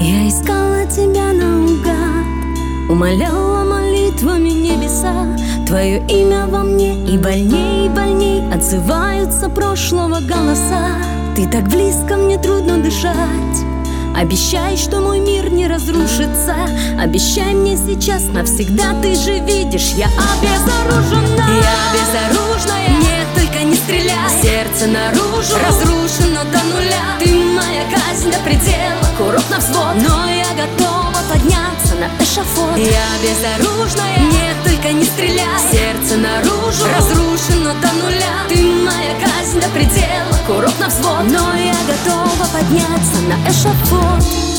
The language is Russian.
Я искала тебя наугад, умоляла молитвами небеса. Твое имя во мне и больней отзываются прошлого голоса. Ты так близко, мне трудно дышать. Обещай, что мой мир не разрушится. Обещай мне сейчас навсегда. Ты же видишь, я обезоружена. Я безоружная, нет, только не стреляй. Сердце наружу, разрушено до нуля. Ты моя казнь до предела, курок на взвод, но я готова подняться на эшафот. Я безоружная, нет, только не стреляй. Сердце наружу, разрушено до нуля. Ты моя казнь до предела, курок на взвод, но я готова подняться на эшафот.